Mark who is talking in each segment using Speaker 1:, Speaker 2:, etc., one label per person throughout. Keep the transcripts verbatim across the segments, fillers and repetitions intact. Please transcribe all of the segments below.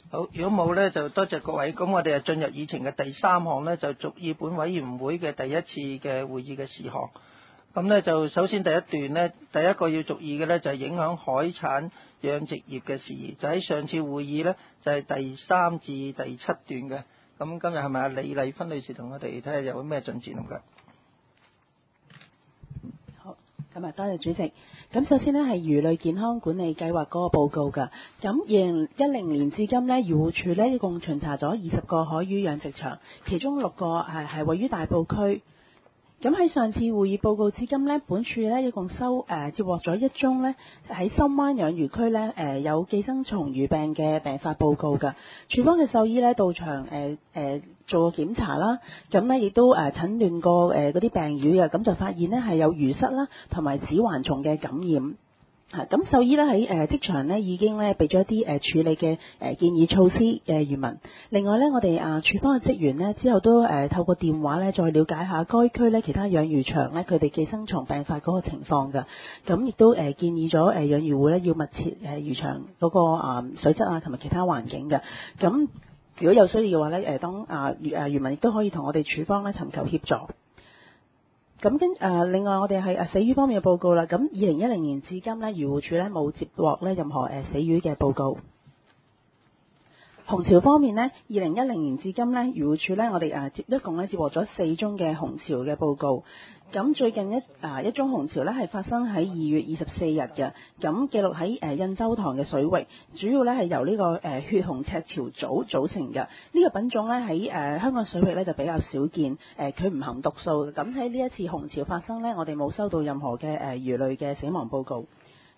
Speaker 1: 好，如果冇呢，就多謝各位。咁我哋就進入議程嘅第三項呢，就續議本委員會嘅第一次嘅會議嘅事項。咁呢，就首先第一段呢，第一個要續議嘅呢，就係影響海產養殖業嘅事宜。就喺上次會議呢，就係第三至第七段嘅。咁今日係咪阿李麗芬女士同我哋睇下有咩進展咁嘅？
Speaker 2: 好，咁啊多謝主席。咁首先呢，係魚類健康管理計劃嗰個報告㗎。咁二零一零年至今呢，漁護署呢一共巡查咗二十個海魚養殖場，其中六個係係位於大埔區。咁喺上次會議報告至今呢，本署呢一共收誒、呃、接獲咗一宗呢喺深灣養魚區呢誒、呃、有寄生蟲魚病嘅病發報告㗎。署方嘅獸醫呢到場誒誒、呃、做過檢查啦，咁呢亦都誒診斷過誒嗰啲病魚嘅，咁就發現呢係有魚虱啦同埋指環蟲嘅感染。咁獸醫咧喺誒職場咧已經咧俾咗一啲誒處理嘅誒建議措施嘅漁民。另外咧，我哋啊處方嘅職員呢之後都誒透過電話咧再了解下該區咧其他養魚場咧佢哋寄生蟲病發嗰個情況㗎。咁亦都誒建議咗誒養魚戶咧要密切誒魚場嗰個啊水質啊同埋其他環境嘅。咁如果有需要嘅話咧誒當啊漁誒漁民亦都可以同我哋處方咧尋求協助。咁跟誒，另外我哋係誒死魚方面嘅報告啦。咁二零一零年至今咧，漁護署咧冇接獲咧任何誒死魚嘅報告。紅潮方面呢，二零一零年至今咧，漁護署咧我哋誒接一共咧接獲咗四宗嘅紅潮嘅報告。咁最近一啊一宗紅潮咧係發生喺二月二十四日嘅，咁記錄喺誒印洲塘嘅水域，主要咧係由呢個誒血紅赤潮組組成嘅。呢、這個品種咧喺誒香港水域咧就比較少見，誒佢唔含毒素。咁喺呢一次紅潮發生咧，我哋冇收到任何嘅誒魚類嘅死亡報告。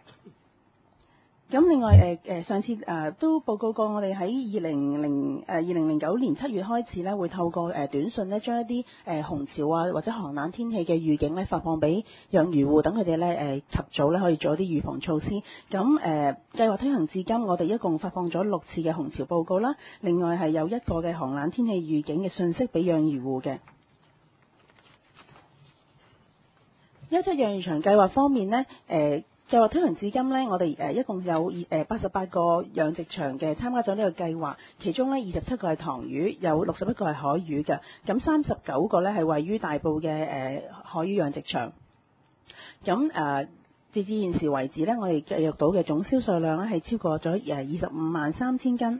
Speaker 2: 咁另外誒誒、呃、上次誒、呃、都報告過，我哋喺二零零誒二零零九年七月開始咧，會透過誒、呃、短信咧，將一啲誒、呃、紅潮啊或者寒冷天氣嘅預警咧，發放俾養魚戶，等佢哋咧誒及早咧可以做一啲預防措施。咁誒、呃、計劃推行至今，我哋一共發放咗六次嘅紅潮報告啦。另外係有一個嘅寒冷天氣預警嘅訊息俾養魚戶嘅。優質養魚場計劃方面呢，誒、呃。計劃推行至今呢，我哋誒一共有誒八十八個養殖場嘅參加咗呢個計劃，其中呢二十七個係塘魚，有六十一個係海魚嘅，咁三十九個呢係位於大埔嘅誒海魚養殖場。咁誒截至現時為止呢，我哋計入到嘅總銷售量呢係超過咗誒二十五萬三千斤。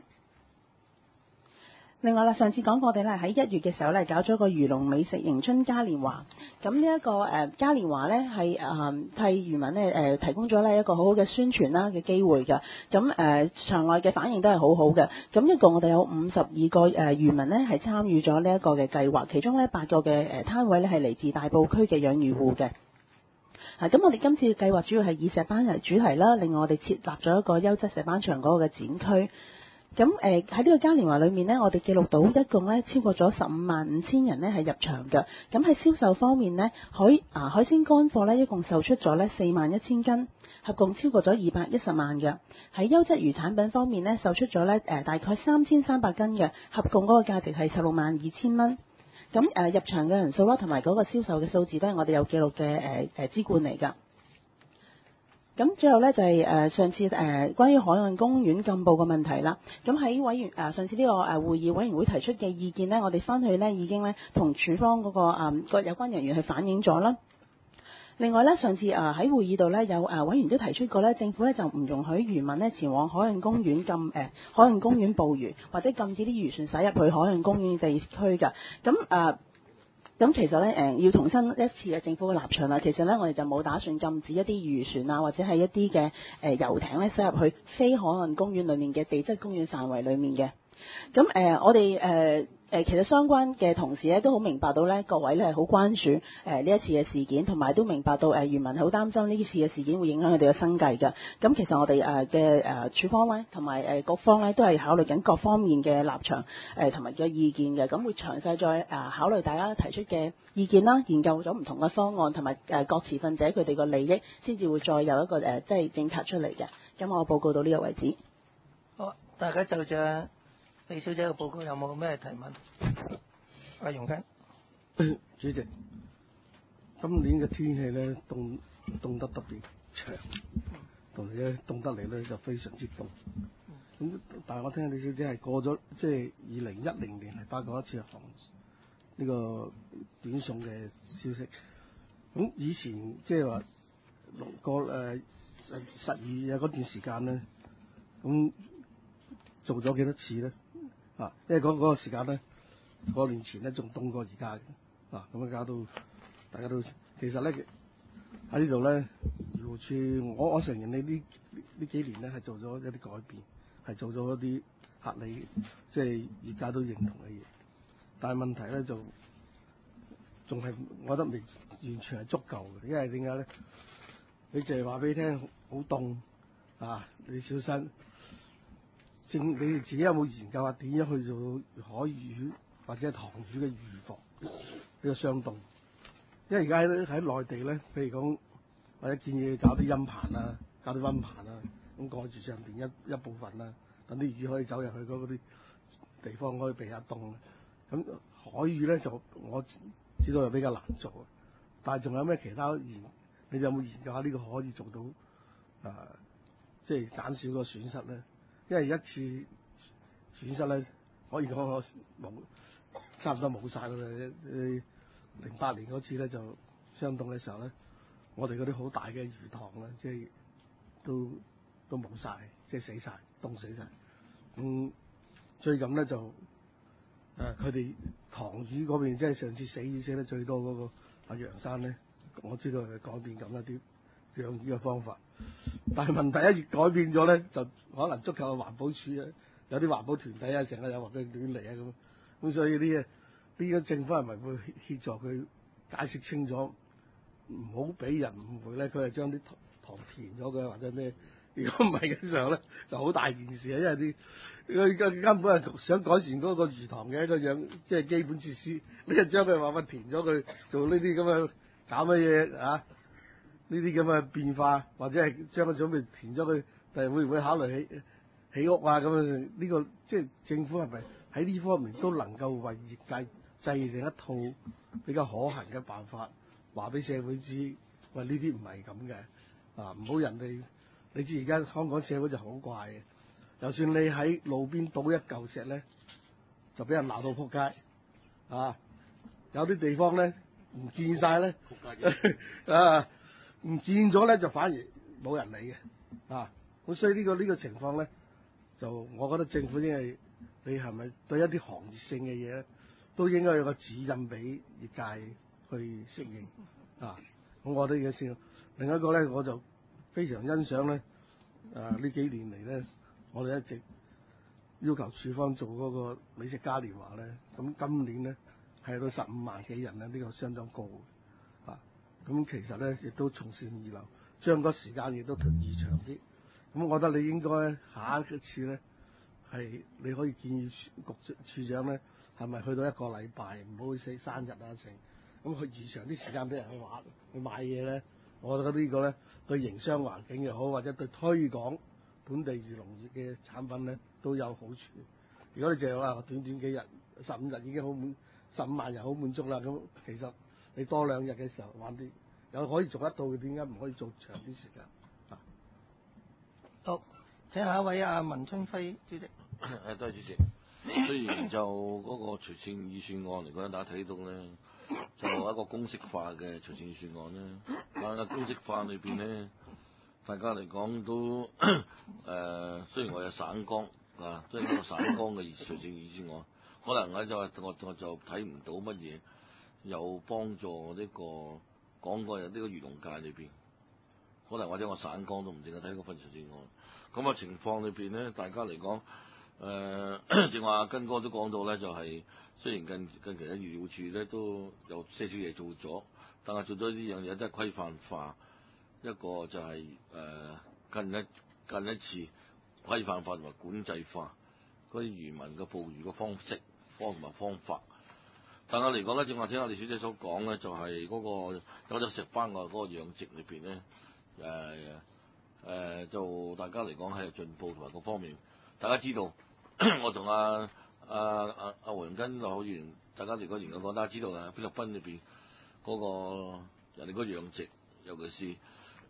Speaker 2: 另外啦，上次講過我哋咧喺一月嘅時候咧搞咗個漁農美食迎春嘉年華，咁呢一個誒嘉年華咧係誒替漁民咧誒提供咗咧一個好好嘅宣傳啦嘅機會㗎，咁誒場內嘅反應都係好好嘅，咁一共我哋有五十二個誒漁民咧係參與咗呢一個嘅計劃，其中咧八個嘅誒攤位咧係嚟自大埔區嘅養魚戶嘅。啊，咁我哋今次嘅計劃主要係以石斑為主題啦，另外我哋設立咗一個優質石斑場嗰個嘅展區。咁誒喺呢個嘉年華裏面呢，我哋記錄到一共咧超過咗十五萬五千人咧係入場嘅。咁喺銷售方面呢，海啊海鮮乾貨咧一共售出咗咧四萬一千斤，合共超過咗二百一十萬嘅。喺優質魚產品方面呢，售出咗咧誒大概三千三百斤嘅，合共嗰個價值係十六萬二千蚊。咁誒、呃、入場嘅人數啦，同埋嗰個銷售嘅數字都係我哋有記錄嘅誒誒資料嚟㗎。咁最後呢，就係、是、誒、呃、上次誒、呃、關於海岸公園禁捕嘅問題啦。咁喺委員誒、呃、上次呢個誒會議委員會提出嘅意見呢，我哋翻去呢已經呢同處方嗰、那個誒個、呃、有關人員去反映咗啦。另外呢，上次誒喺、呃、會議度呢，有誒、呃、委員都提出過呢，政府呢就唔容許漁民呢前往海岸公園禁誒、呃、海岸公園捕魚，或者禁止啲漁船駛入去海岸公園地區㗎。咁誒。呃咁其實咧，誒要重申一次嘅政府嘅立場啦。其實咧，我哋就冇打算禁止一啲漁船啊，或者係一啲嘅誒遊艇咧駛入去非海岸公園裡面嘅地質公園範圍裡面嘅。咁誒、呃，我哋誒誒其實相關嘅同事咧都好明白到咧，各位咧係好關注誒呢、呃、一次嘅事件，同埋都明白到誒漁民好擔心呢次嘅事件會影響佢哋嘅生計㗎。咁其實我哋誒嘅誒處方咧，同埋誒各方咧都係考慮緊各方面嘅立場誒同埋嘅意見嘅。咁會詳細再誒、呃、考慮大家提出嘅意見啦，研究咗唔同嘅方案，同埋誒各持份者佢哋個利益，先至會再有一個誒即係政策出嚟嘅。咁我報告到呢個為止。
Speaker 1: 好，大家就着李小姐嘅報告有冇咩提問？阿容根，
Speaker 3: 主席，今年嘅天氣咧凍凍得特別長，同埋咧凍得嚟咧就非常之凍。 咁但係我聽李小姐係過咗，即係二零一零年係發過一次航呢個短送嘅消息。咁以前即係話個誒十二月嗰段時間咧，咁做咗幾多次咧？啊，因為嗰嗰個時間咧，個年前咧仲凍過而家嘅，啊咁而家都大家都其實咧喺呢度咧，漁護署我我承認你呢呢幾年咧係做咗一啲改變，係做咗一啲合理，即係業界都認同嘅嘢。但係問題咧就仲係我覺得未完全係足夠嘅，因為點解咧？你淨係話俾你聽好凍啊，你小心。正你哋自己有冇研究下點樣去做海魚或者塘魚嘅預防呢個霜凍？因為而家喺喺內地咧，譬如講或者建議搞啲陰棚啊，搞啲溫棚啊，咁蓋住上邊一一部分啦，等啲魚可以走入去嗰啲地方可以避下凍。咁海魚咧就我知道係比較難做，但係仲有咩其他研？你有冇研究下呢個可以做到誒、呃，即係減少個損失咧？因為一次損失咧，可以講我冇差唔多冇晒啦。零八年嗰次咧就霜凍嘅時候咧，我哋嗰啲好大嘅魚塘咧，即係都都冇晒，即係死晒，凍死晒。咁、嗯、最近咧就誒佢哋塘魚嗰邊，即係上次死魚死得最多嗰個阿楊生咧，我知道佢改變緊一啲養魚嘅方法。但係問題一改變咗咧，就可能觸及環保署啊，有啲環保團體啊，成日又話佢亂嚟啊咁，咁所以呢嘢呢個政府係咪會協助佢解釋清楚，唔好俾人誤會咧？佢係將啲塘填咗嘅，或者咩？如果唔係嘅時候咧，就好大件事啊！因為啲佢根本係想改善嗰個魚塘嘅一個樣，即係基本設施，你係將佢話乜填咗佢做呢啲咁嘅搞乜嘢啊？呢啲咁嘅變化，或者係將佢準備填咗佢，但係會唔會考慮起起屋啊？咁樣呢個即係政府係咪喺呢方面都能夠為業界制定一套比較可行嘅辦法，話俾社會知，喂呢啲唔係咁嘅啊！唔好人哋你知而家香港社會就好怪嘅，就算你喺路邊倒一嚿石咧，就俾人鬧到撲街啊！有啲地方咧唔見晒咧啊！唔見咗咧，就反而冇人理嘅啊！咁所以呢、呢個呢、呢個情況咧，就我覺得政府應係你係咪對一啲行業性嘅嘢咧，都應該有個指引俾業界去適應啊！咁我覺得呢個先。另一個咧，我就非常欣賞咧，誒、啊、呢幾年嚟咧，我哋一直要求處方做嗰個美食嘉年華咧，咁今年咧係到十五萬幾人咧，呢、呢個相當高嘅。咁其實咧，亦都從善如流，將個時間亦都延長啲。咁我覺得你應該下一次咧，係你可以建議局處長咧，係咪去到一個禮拜，唔好死生日啊成，咁去延長啲時間俾人去玩去買嘢咧。我覺得個呢個咧對營商環境又好，或者對推廣本地漁農業嘅產品咧都有好處。如果你淨係話短短幾日，十五日已經好滿，十五萬人好滿足啦。咁其實你多兩日嘅時候玩啲，有可以做得到嘅，點解唔可以做長啲時間？啊，
Speaker 1: 好，請下一位阿文春輝主席。
Speaker 4: 誒，多謝主席。雖然就嗰個財政預算案嚟講，大家睇到咧，就一個公式化嘅財政預算案咧，但係公式化裏邊咧，大家嚟講都誒、呃，雖然我有省綱啊，即係個省綱嘅財政預算案，可能我就我我就睇唔到乜嘢有幫助呢、這個講過有呢個漁農界裏邊，可能或者我省綱都唔淨係睇嗰份財政案。咁嘅情況裏邊咧，大家嚟講。誒，正話根哥都講到咧，就係、是、雖然近近期喺漁護署咧都有些少嘢做咗，但係做咗呢樣嘢都係規範化，一個就係、是、誒、呃、近一近一次規範化同埋管制化嗰啲漁民嘅捕魚嘅方式方同埋方法。但係嚟講咧，正話聽阿李小姐所講咧，就係、是、嗰、那個有隻石斑嘅嗰個養殖裏邊咧，誒、呃、誒、呃、就大家嚟講係進步同埋各方面，大家知道。我同阿阿阿阿黃根陸學員，大家嚟講研究過，大家知道啊，菲律賓裏邊嗰個人哋嗰養殖，尤其是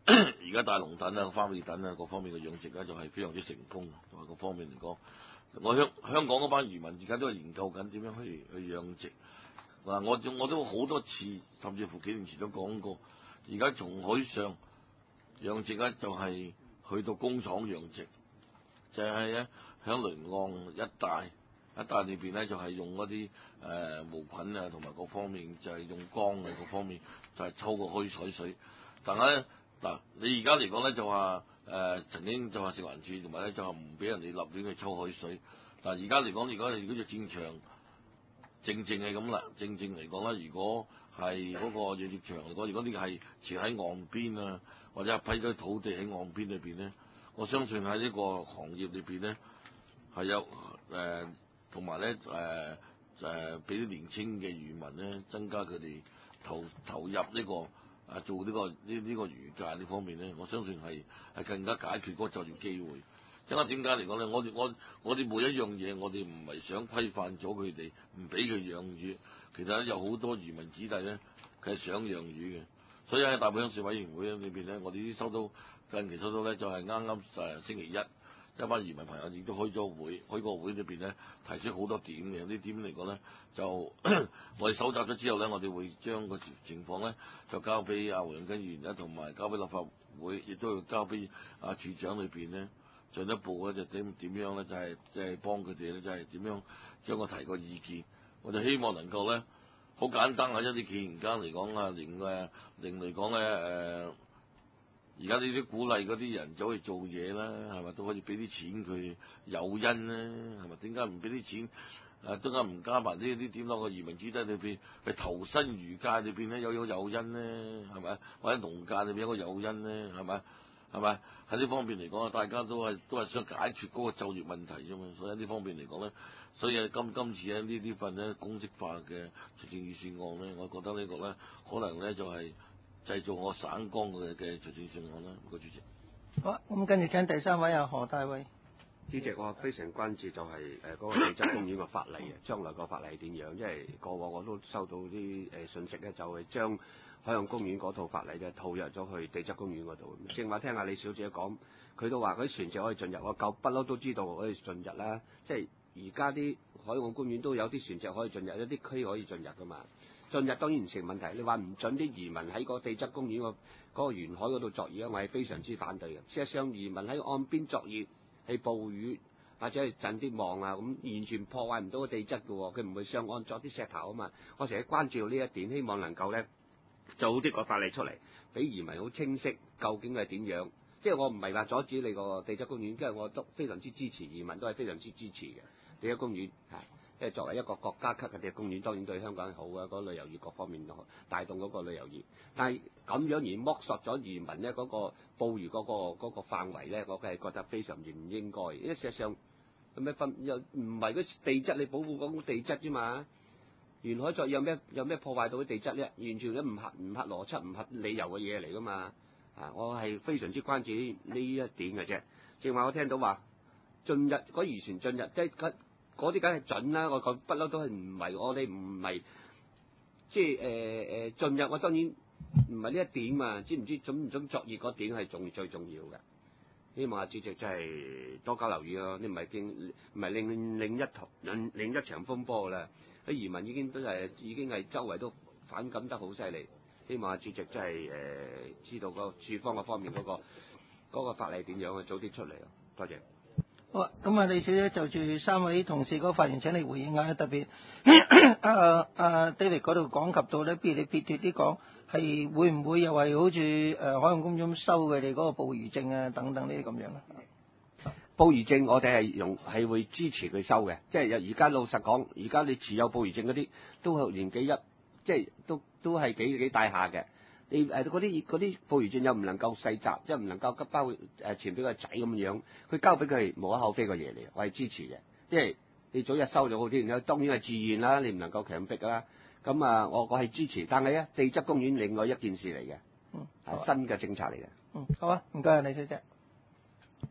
Speaker 4: 而家大龍躉啊、花尾躉啊各方面嘅養殖咧就係非常之成功，同埋各方面嚟講，我香香港嗰班漁民而家都係研究緊點樣去去養殖。嗱，我我都好多次，甚至乎幾年前都講過，而家從海上養殖咧就係去到工廠養殖，就係咧響離岸一帶一帶裏邊咧就係用嗰啲誒無菌啊，同埋各方面就係用缸嘅各方面就係抽個開採水。但係咧嗱，你而家嚟講咧就話誒、呃、曾經就話食環署同埋咧就話唔俾人哋立亂去抽海水，但係而家嚟講，如果如果隻戰場正正係咁啦，正正嚟講咧，如果係嗰個養殖場嚟講，如果呢個係設喺岸邊啊，或者係批咗土地喺岸邊裏邊咧，我相信喺呢個行業裏邊咧係有誒，同埋咧誒誒俾啲年青嘅漁民咧增加佢哋投投入呢、這個啊做呢、這個呢呢、這個漁界呢方面咧，我相信係係更加解決嗰個就業機會。因為點解嚟講咧？我哋我我哋每一樣嘢，我哋唔係想規範咗佢哋，唔俾佢養魚。其實咧有好多漁民子弟咧，佢係想養魚嘅。所以喺大埔鄉事委員會裏邊咧，我哋啲收到近期收到咧，就係啱啱誒星期一，一班漁民朋友亦都開咗會，開個會裏邊咧提出好多點嘅。有啲點嚟講咧，就我哋搜集咗之後咧，我哋會將個情況咧就交俾阿黃永根議員啦，同埋交俾立法會，亦都要交俾阿處長裏邊咧。進一步咧就點點樣咧就係即係幫佢哋咧就係點樣將我提個意見，我就希望能夠咧好簡單啊！一啲企業家嚟講啊，令誒令嚟講咧誒，而家呢啲鼓勵嗰啲人走去做嘢啦，係咪都可以俾啲錢佢誘因咧？係咪點解唔俾啲錢？誒點解唔加埋呢啲點落個漁民子弟裏邊去投身漁界裏邊咧有有誘因咧？係咪？或者農界裏邊有個誘因咧？係咪？係咪喺呢方面嚟講啊？大家都係都係想解決嗰個就業問題啫嘛。所以喺呢方面嚟講咧，所以今今次咧呢呢份咧公式化嘅財政預算案咧，我覺得個呢個咧可能咧就係、是、製造我省江嘅嘅財政預算案啦。唔該主席。
Speaker 1: 好，咁跟住請第三位啊何大衛。
Speaker 5: 主席，我非常關注就係誒嗰個地質公園嘅法例啊，將來個法例點樣？因為過往我都收到啲誒信息咧，就係將海洋公園嗰套法例咧套入咗去地質公園嗰度。正話聽下李小姐講，佢都話嗰啲船隻可以進入，我舊不嬲都知道可以進入啦。即係而家啲海洋公園都有啲船隻可以進入，有啲區可以進入噶嘛。進入當然唔成問題。你話唔準啲漁民喺個地質公園個嗰個沿海嗰度作業，我係非常之反對嘅。事實上，漁民喺岸邊作業係捕魚或者係陣啲網啊，咁完全破壞唔到個地質嘅喎。佢唔會上岸作啲石頭啊嘛。我成日關注到呢一點，希望能夠咧做啲個法例出嚟，俾漁民好清晰究竟係點樣。即係我唔係話阻止你個地質公園，因為我都非常之支持，漁民都係非常之支持嘅地質公園係。即係作為一個國家級嘅地質公園，當然對香港好啊，嗰、那個、旅遊業各方面帶動嗰個旅遊業。但係咁樣而剝削咗漁民咧嗰個捕魚嗰、那個嗰、那個範圍咧，我係覺得非常唔應該。因為事實上有咩分又唔係嗰地質，你保護嗰種地質啫嘛。沿海作有咩有咩破壞到啲地質咧？完全都唔合唔合邏輯、唔合理由嘅嘢嚟噶嘛。啊，我係非常之關注呢一點嘅啫。正話我聽到話進入嗰漁船進入即係。嗰啲梗係準啦，我講不嬲都係唔係我哋唔係即係誒誒進入，我當然唔係呢一點嘛，知唔知準唔準作業嗰點係重最重要嘅。希望阿主席真係多加留意咯，你唔係見唔係另另一頭另另一場風波啦，啲漁民已經都係已經係周圍都反感得好犀利。希望阿主席真係誒、呃、知道個處方嗰方面嗰、嗰個嗰個法例點樣啊，早啲出嚟咯，多謝。
Speaker 1: 好啊，咁啊，李小姐就住三位同事嗰個發言請你回應下，特別啊啊 David 嗰度講及到咧，不如你撇脱啲講，係會唔會又係好似誒海洋公園收佢哋嗰個捕魚證啊等等呢啲咁樣啊？
Speaker 5: 捕魚證我哋係用係會支持佢收嘅，即係而家老實講，而家你持有捕魚證嗰啲都係年紀一，即係都都係幾幾大下嘅。你誒嗰啲嗰啲捕魚證又唔能夠細集，即係唔能夠急包誒傳俾個仔咁樣，佢交俾佢係無可厚非嘅嘢嚟，我係支持嘅。因為你早日收咗好啲，當然係自願啦，你唔能夠強迫啦。咁啊，我我係支持，但係咧地質公園另外一件事嚟嘅，嗯，係新嘅政策嚟嘅。
Speaker 1: 嗯，好啊，唔該啊，李小姐。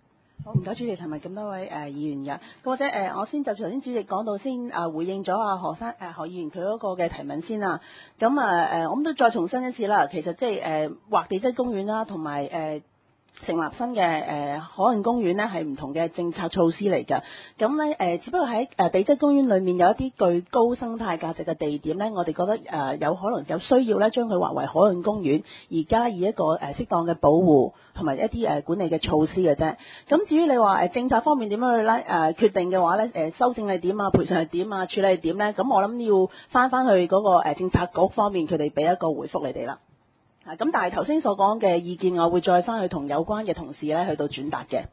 Speaker 2: 好，唔該主席同埋咁多位誒、呃、議員嘅，咁或者誒、呃、我先就頭先主席講到先誒、呃、回應咗阿何生誒、呃、何議員佢嗰個嘅提問先啦。咁啊誒，我諗都再重申一次啦。其實即係誒劃地質公園啦，同埋誒成立新嘅誒、呃、海岸公園咧，係唔同嘅政策措施嚟㗎。咁咧誒，只不過喺誒地質公園裏面有一啲具高生態價值嘅地點咧，我哋覺得誒、呃、有可能有需要咧，將佢劃為海岸公園，而加以一個誒、呃、適當嘅保護同埋一啲誒、呃、管理嘅措施嘅啫。咁至於你話誒政策方面點樣去咧誒、呃、決定嘅話咧，誒、呃、修正係點啊，賠償係點啊，處理係點咧？咁我諗要翻翻去嗰、那個、呃、政策局方面，佢哋俾一個回覆你哋啦。啊，咁但係頭先所講嘅意見，我會再翻去同有關嘅同事咧去到轉達嘅。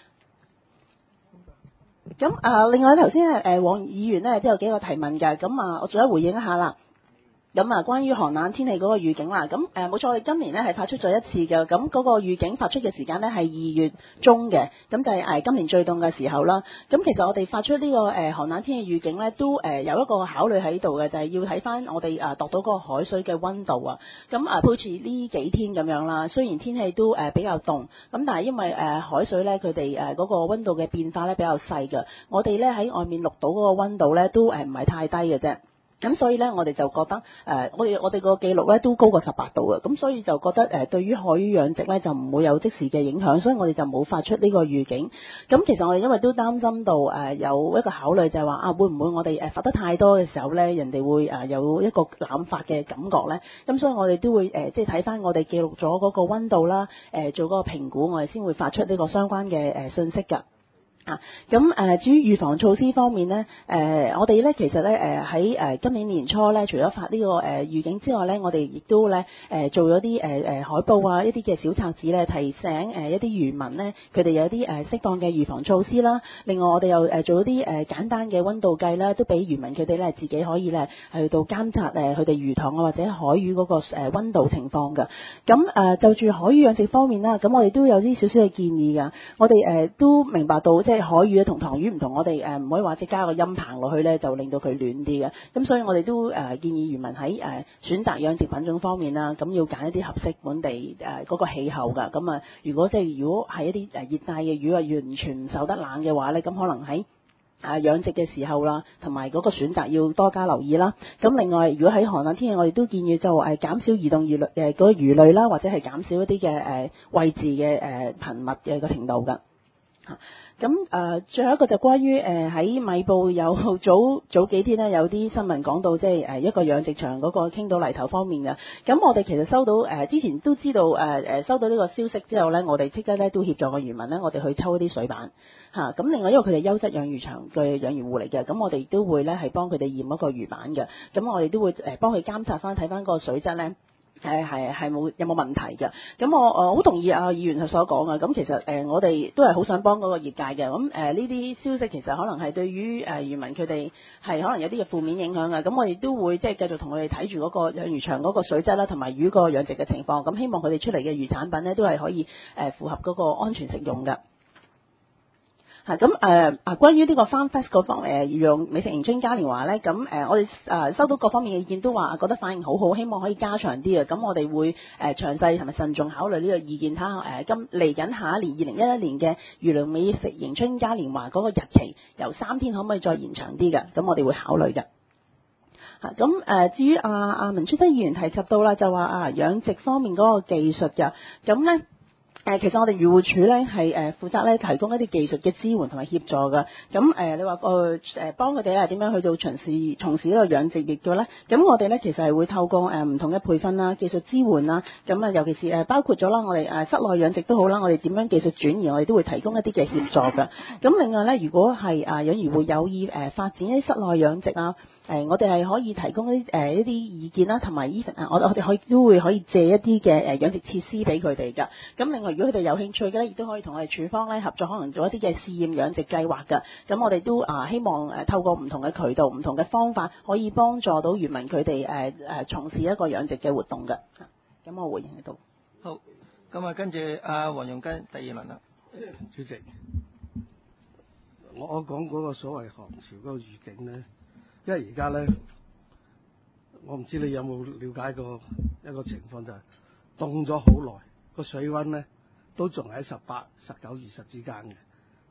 Speaker 2: 咁啊，另外頭先誒黃議員咧都有幾個提問嘅，咁啊，我再回應一下啦。咁啊，關於寒冷天氣嗰個預警啦，咁誒冇錯，我哋今年咧係發出咗一次嘅，咁嗰個預警發出嘅時間咧係二月中嘅，咁就係誒今年最凍嘅時候啦。咁其實我哋發出呢個誒寒冷天氣預警咧，都誒有一個考慮喺度嘅，就係要睇翻我哋誒度到嗰個海水嘅溫度啊。咁啊，好似呢幾天咁樣啦，雖然天氣都誒比較凍，咁但係因為誒海水咧佢哋誒嗰個溫度嘅變化咧比較細嘅，我哋咧喺外面錄到嗰個溫度咧都誒唔係太低嘅啫。咁所以咧，我哋就覺得誒、呃，我哋我哋個記錄咧都高過十八度嘅，咁所以就覺得誒、呃，對於海魚養殖咧就唔會有即時嘅影響，所以我哋就冇發出呢個預警。咁其實我哋因為都擔心到誒、呃、有一個考慮就係話啊，會唔會我哋誒發得太多嘅時候咧，人哋會誒、呃、有一個濫發嘅感覺咧？咁所以我哋都會誒、呃、即係睇翻我哋記錄咗嗰個溫度啦，誒、呃、做嗰個評估，我哋先會發出呢個相關嘅誒、呃、信息㗎。啊，咁誒、呃、至於預防措施方面咧，誒、呃、我哋咧其實咧誒喺誒今年年初咧，除咗發呢、這個誒、呃、預警之外咧，我哋亦都咧誒、呃、做咗啲誒誒海報啊，一啲嘅小冊子咧，提醒誒、呃、一啲漁民咧，佢哋有啲誒適當嘅預防措施啦。另外我哋又誒做咗啲誒簡單嘅溫度計啦，都俾漁民佢哋咧自己可以咧去到監察誒佢哋魚塘啊或者海魚嗰個誒溫度情況㗎。咁誒、呃、就住海魚養殖方面啦，咁我哋都有啲少少嘅建議㗎。我哋誒、呃、都明白到即係海魚同塘魚唔同，我哋誒唔可以話即加個陰棚落去咧，就令到佢暖啲嘅。咁所以我哋都誒、呃、建議漁民喺誒、呃、選擇養殖品種方面啦，咁要揀一啲合適本地誒嗰、呃那個氣候㗎。咁啊，如果即係如果係一啲誒熱帶嘅魚啊，完全唔受得冷嘅話咧，咁可能喺誒養殖嘅時候啦，同埋嗰個選擇要多加留意啦。咁另外，如果喺寒冷天氣，我哋都建議就誒減少移動魚類誒嗰個魚類啦，或者係減少一啲嘅誒位置嘅誒頻密嘅個程度㗎。嚇，咁誒、呃，最後一個就關於誒喺米埔有早早幾天咧有啲新聞講到，即係誒一個養殖場嗰個傾倒泥頭方面嘅。咁我哋其實收到誒、呃、之前都知道誒誒、呃、收到呢個消息之後咧，我哋即刻咧都協助個漁民咧，我哋去抽一啲水板嚇。咁、啊、另外因為佢哋優質養魚場嘅養魚戶嚟嘅，咁我哋都會咧係幫佢哋驗一個魚板嘅。咁我哋都會誒幫佢監察翻睇翻個水質咧。誒係係冇有冇問題嘅？咁我誒好同意啊議員所講啊。咁其實誒、呃、我哋都係好想幫嗰個業界嘅。咁誒呢啲消息其實可能係對於誒、呃、漁民佢哋係可能有啲嘅負面影響嘅。咁我哋都會即係繼續同佢哋睇住嗰個養魚場嗰個水質啦，同埋魚個養殖嘅情況。咁希望佢哋出嚟嘅魚產品咧都係可以誒、呃、符合嗰個安全食用嘅。嚇咁誒啊！關於呢個 Farm Fest 嗰方誒讓美食迎春嘉年華咧，咁誒、呃、我哋誒、呃、收到各方面嘅意見都話覺得反應好好，希望可以加長啲嘅。咁我哋會誒、呃、詳細同埋慎重考慮呢個意見，睇下誒今嚟緊下一年二零一一年嘅漁農美食迎春嘉年華嗰個日期由三天可唔可以再延長啲嘅？咁我哋會考慮嘅。嚇咁誒至於阿阿文出德議員提及到啦，就話啊養殖方面嗰個技術嘅，咁咧。誒、呃，其實我哋漁護署咧係誒負責咧提供一啲技術嘅支援同埋協助嘅。咁誒、呃，你話誒誒幫佢哋啊點樣去到從事從事呢個養殖業嘅咧？咁我哋咧其實係會透過誒唔、呃、同嘅培訓啦、技術支援啦，咁啊尤其是誒包括咗啦，我哋誒室內養殖都好啦，我哋點樣技術轉移，我哋都會提供一啲嘅協助嘅。咁另外咧，如果係啊養魚戶有意誒、呃、發展一啲室內養殖啊。誒、呃，我哋係可以提供一啲誒、呃、一啲意見啦，同埋 even 啊，我我哋可以都會可以借一啲嘅誒養殖設施俾佢哋㗎。咁另外，如果佢哋有興趣嘅咧，亦都可以同我哋署方咧合作，可能做一啲嘅試驗養殖計劃㗎。咁我哋都啊、呃、希望誒、呃、透過唔同嘅渠道、唔同嘅方法，可以幫助到漁民佢哋誒誒從事一個養殖嘅活動㗎。咁我回應喺度。
Speaker 1: 好，咁啊跟住阿黃容根第二輪啦。
Speaker 3: 主席，我我講嗰個所謂寒潮嗰個預警咧。因為而家咧，我唔知你有冇了解過一個情況，就係凍咗好耐，個水溫咧都仲喺十八、十九、二十之間嘅。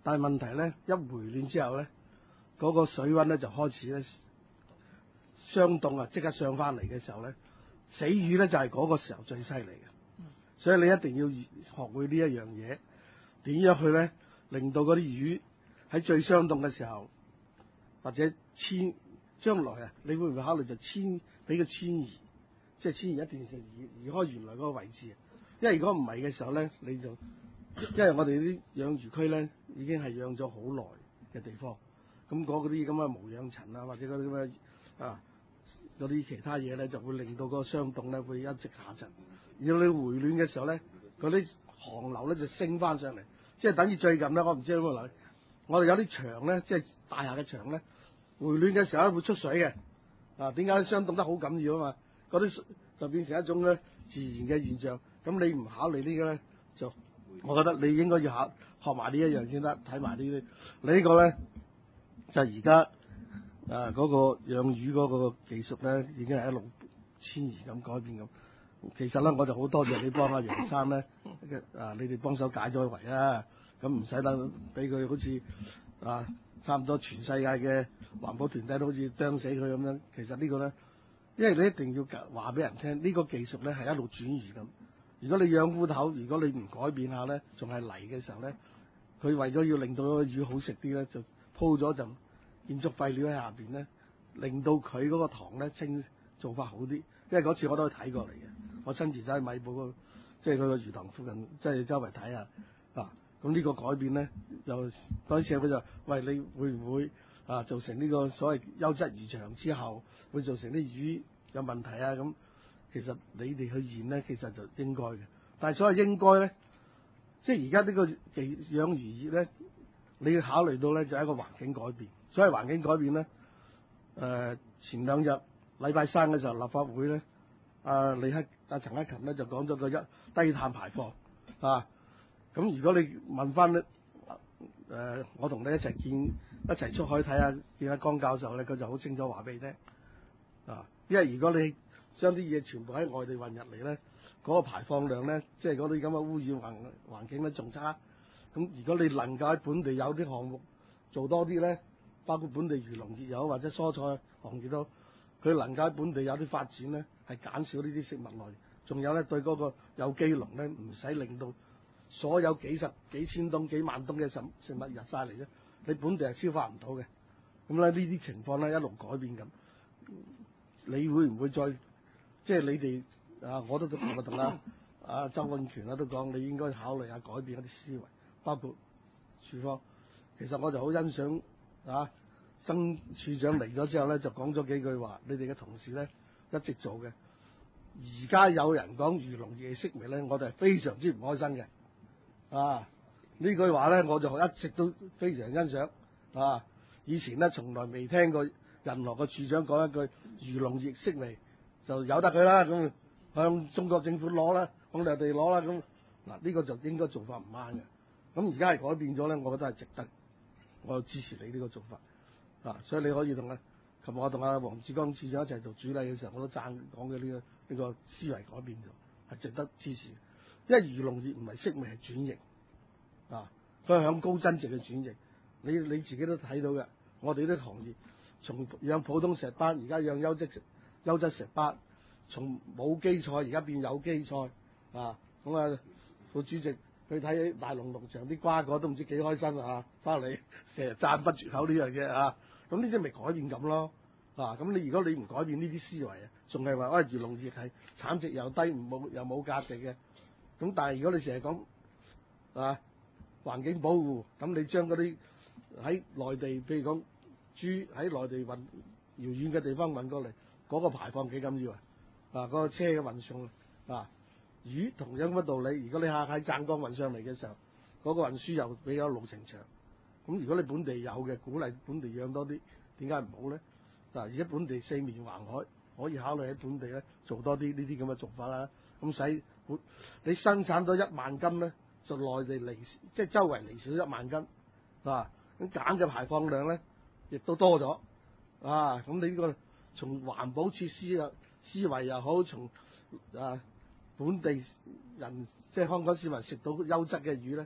Speaker 3: 但係問題咧一回暖之後咧，嗰、嗰個水溫咧就開始咧霜凍啊，即刻上翻嚟嘅時候咧，死魚咧就係、係、嗰個時候最犀利嘅。所以你一定要學會呢一樣嘢，點樣去咧令到嗰啲魚喺最霜凍嘅時候，或者遷將來啊，你會唔會考慮就遷俾佢遷移，即係遷移一段時間移移開原來嗰個位置？因為如果唔係嘅時候咧，你就因為我哋啲養魚區咧已經係養咗好耐嘅地方，咁嗰啲咁嘅無氧層啊，或者嗰啲咁嘅啊嗰啲其他嘢咧，就會令到嗰個霜凍咧會一直下沉。要你回暖嘅時候咧，嗰啲寒流咧就升翻上嚟，即係等於最近咧，我唔知有冇留意，我哋有啲牆咧，即係大廈嘅牆咧，回暖嘅時候咧會出水嘅。啊，點解霜凍得好緊要啊嘛？嗰啲就變成一種咧自然嘅現象。咁你唔考慮呢個咧，就我覺得你應該要考學埋呢一樣先得，睇埋呢啲。你呢個咧就而家啊嗰個養魚嗰個技術咧，已經係一路遷移咁改變咁。其實咧，我就好多謝你幫阿楊生咧，啊，你哋幫手解咗圍啊，咁唔使得俾佢好似啊，差唔多全世界嘅環保團體都好似啄死佢咁樣。其實呢個咧，因為你一定要話俾人聽，呢個技術咧係一路轉移咁。如果你養烏頭，如果你唔改變下咧，仲係泥嘅時候咧，佢為咗要令到個魚好食啲咧，就鋪咗陣建築廢料喺下邊咧，令到佢嗰個塘咧清做法好啲。因為嗰次我都去睇過嚟嘅。我親自走去米埔個，即係佢個魚塘附近，即係周圍睇下啊。咁呢個改變咧，就嗰陣時佢就喂，你會唔會啊造成呢個所謂優質魚場之後，會造成啲魚有問題啊？咁其實你哋去驗咧，其實就應該嘅。但係所謂應該咧，即係而家呢個技養魚業咧，你要考慮到咧就係一個環境改變。所謂環境改變咧，誒、呃、前兩日禮拜三嘅時候，立法會咧。啊，李克啊，陳克勤咧就講咗個一低碳排放啊，咁如果你問翻咧，誒、呃，我同你一齊見一齊出海睇下，見下江教授咧，佢就好清楚話俾你聽啊，因為如果你將啲嘢全部喺外地運入嚟咧，嗰、那個排放量咧，即係嗰啲咁嘅污染環環境咧仲差。咁如果你能夠喺本地有啲項目做多啲咧，包括本地漁農業又好或者蔬菜行業都，佢能夠喺本地有啲發展咧。係減少呢啲食物來源，仲有咧對嗰個有機農咧唔使令到所有幾十幾千噸幾萬噸嘅食食物入晒嚟咧，你本地係消化唔到嘅。咁咧呢啲情況咧一路改變緊，你會唔會再即係你哋啊？我都我同啊啊周永權啊都講，你應該考慮下改變一啲思維，包括處方。其實我就好欣賞啊，新處長嚟咗之後咧，就講咗幾句話，你哋嘅同事咧。一直做嘅，而家有人講漁農業式微咧，我哋係非常之唔開心嘅。啊，呢句話咧，我就一直都非常欣賞。啊，以前咧從來未聽過任何個處長講一句漁農業式微，就由得佢啦。咁向中國政府攞啦，向內地攞啦。咁嗱呢個就應該做法唔啱嘅。咁而家係改變咗咧，我覺得係值得，我支持你呢個做法。啊，所以你可以同啊。琴日我同阿黃志剛處長一齊做主禮嘅時候，我都贊講嘅呢個呢、呢個思維改變咗，係值得支持。因為漁農業唔係式微係轉型，啊，佢係向高增值嘅轉型。你你自己都睇到嘅，我哋啲行業從養普通石斑，而家養優質優質石斑，從冇機菜而家變有機菜，啊，咁啊副主席去睇大龍農場啲瓜果都唔知幾開心啊，翻嚟成日讚不絕口呢樣嘢啊！咁呢啲咪改變咁咯，啊！咁你如果你唔改變呢啲思維啊，仲係話喂漁農業係產值又低，唔冇又冇價值嘅。咁但係如果你成日講啊環境保護，咁你將嗰啲喺內地，譬如講豬喺內地運遙遠嘅地方運過嚟，嗰、嗰個排放幾緊要啊？啊，嗰、嗰個車嘅運送啊，魚同樣乜道理。如果你下喺湛江運上嚟嘅時候，嗰、嗰個運輸又比較路程長。咁如果你本地有嘅，鼓勵本地養多啲，點解唔好咧？嗱，而家本地四面環海，可以考慮喺本地咧做多啲呢啲咁嘅做法啦。咁使本你生產到一萬斤咧，就內地嚟即係周圍嚟少一萬斤，啊，咁減嘅排放量咧亦都多咗，啊，咁你呢個從環保設施啊思維又好，從啊本地人即係香港市民食到優質嘅魚咧，嗰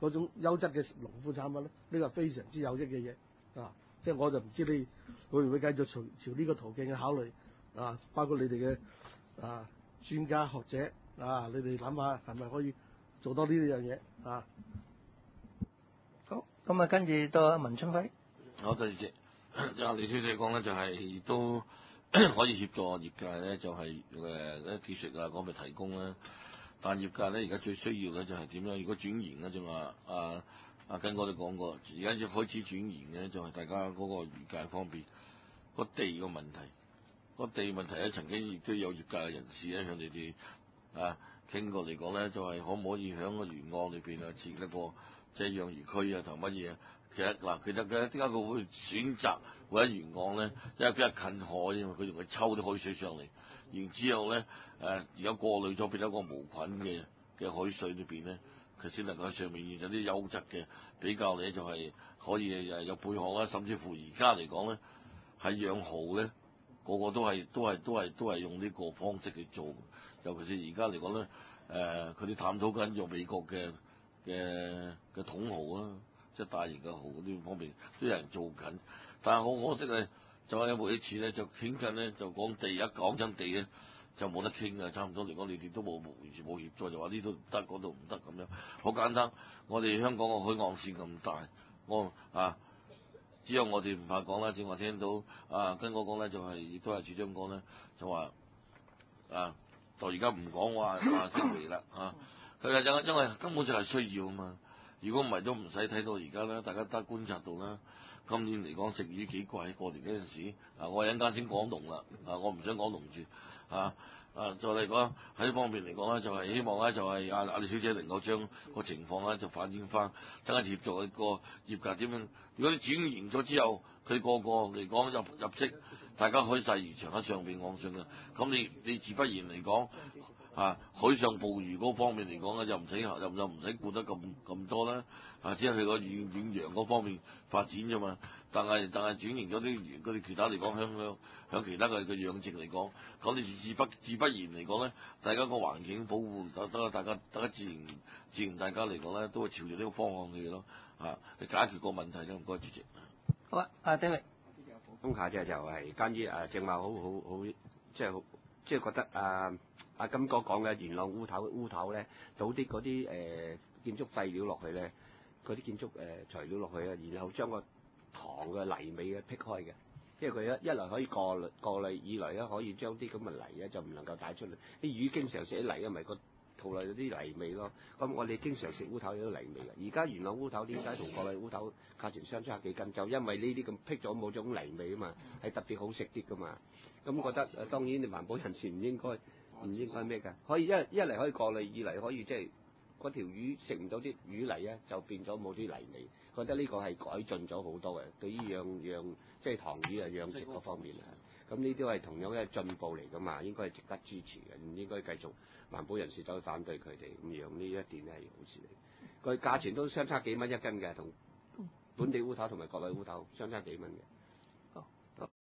Speaker 3: 嗰種優質嘅農副產品咧，呢個係非常之有益嘅嘢啊！即係我就唔知你會唔會繼續朝朝呢個途徑去考慮啊？包括你哋嘅啊專家學者啊，你哋諗下係咪可以做多呢樣嘢啊？
Speaker 1: 好，咁啊跟住到阿文春輝。
Speaker 4: 好，多謝。就李小姐講咧，就係都可以協助業界咧，就係誒啲技術啊嗰邊提供啦。但業界咧而家最需要咧就係點樣？如果轉型咧，就話啊啊跟我哋講過，而家要開始轉型嘅就係大家嗰個業界方面個地個問題。個地問題咧，曾經亦都有業界嘅人士咧向你哋啊傾過嚟講咧，就係可唔可以喺個沿岸裏邊啊設一個即係養魚區啊同乜嘢？其實嗱，其實嘅點解佢會選擇會喺沿岸咧？因為比較近海，因為佢用佢抽啲海水上嚟，然之後咧誒而家過濾咗變咗一個無菌嘅嘅海水裏邊咧，佢先能夠喺上面現有啲優質嘅比較咧，就係可以誒有貝殼啦，甚至乎而家嚟講咧喺養蠔咧。個個都係都係都係都係用呢個方式去做，尤其是而家嚟講咧，誒佢哋探討緊用美國嘅嘅嘅統蠔啊，即係大型嘅蠔呢方面都有人做緊，但係好可惜咧，就係每一次咧就傾緊咧就講地，一講真地咧就冇得傾啊，差唔多嚟講你哋都冇完全冇協助，就話呢度唔得嗰度唔得咁樣，好簡單，我哋香港個海岸線咁大，我啊。只有我哋唔怕講啦，正話聽到啊，跟我講咧就係、是、亦都係處長講咧，就話啊，就而家唔講話話升嚟啦啊，佢話因因為根本就係需要啊嘛，如果唔係都唔使睇到而家啦，大家都觀察到啦。今年嚟講食魚幾貴，過年嗰陣時啊，我一陣間先講農啦，啊，我唔想講農住啊。啊，再嚟講喺呢方面嚟講咧，就係、是、希望咧，就係阿阿李小姐能夠將個情況咧就反映翻，等下協助個業界點樣。如果你轉型咗之後，佢個個嚟講入入職，大家可以曬魚場喺上邊岸上嘅，咁你你自不然嚟講啊，海上捕魚嗰方面嚟講咧，就唔使又又唔使顧得咁咁多啦，啊，只係佢個遠遠洋嗰方面發展啫嘛。但係但係轉型咗啲佢哋其他嚟講，向向向其他嘅嘅養殖嚟講，咁你自不自不然嚟講咧，大家個環境保護得得大家大家自然自然大家嚟講咧，都會朝住呢個方向去咯，啊，你解決個問題咧，唔該主席。
Speaker 1: 好啊，阿 David。
Speaker 5: 補充下啫，就係關於誒正話好好好，即係即係覺得啊阿金哥講嘅元朗烏頭烏頭咧，倒啲嗰啲誒建築廢料落去咧，嗰啲建築誒、呃、材料落去啊，然後將個塘嘅泥尾嘅劈開嘅，因為佢一一來可以過濾過濾，二來咧可以將啲咁嘅泥咧就唔能夠帶出嚟。啲魚經常食啲泥，因為個肚內有啲泥味咯。咁我哋經常食烏頭有啲泥味嘅。而家元朗烏頭點解同國內烏頭價錢相差幾斤？就因為呢啲咁劈咗冇種泥味啊嘛，係特別好食啲噶嘛。咁覺得誒當然你環保人士唔應該唔應該咩㗎？可以一一嚟可以過濾，二嚟可以即係嗰條魚食唔到啲魚泥咧，就變咗冇啲泥味。覺得呢個係改進咗好多嘅，對於養養即係塘魚啊養殖嗰方面啊，咁呢啲係同樣嘅進步嚟㗎嘛，應該係值得支持嘅，唔應該繼續環保人士走去反對佢哋咁樣，呢一點係好事嚟。佢價錢都相差幾蚊一斤嘅，同本地烏頭同埋國內烏頭相差幾蚊嘅。